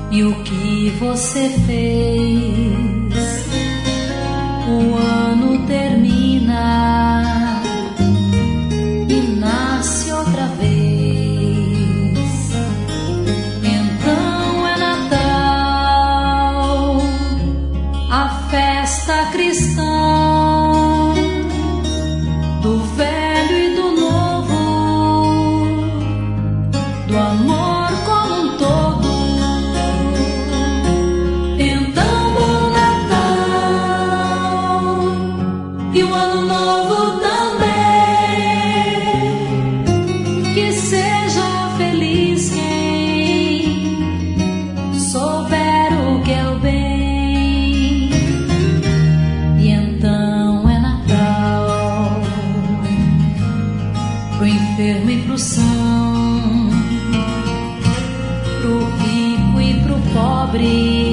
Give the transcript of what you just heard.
E o que você fez? O ano termina e nasce outra vez. Então é Natal, a festa cristã, do velho e do novo, do amor como um todo. Então, bom Natal e um ano novo também. Que seja feliz quem souber o que é o bem. E então é Natal pro enfermo e pro são, pro rico e pro pobre.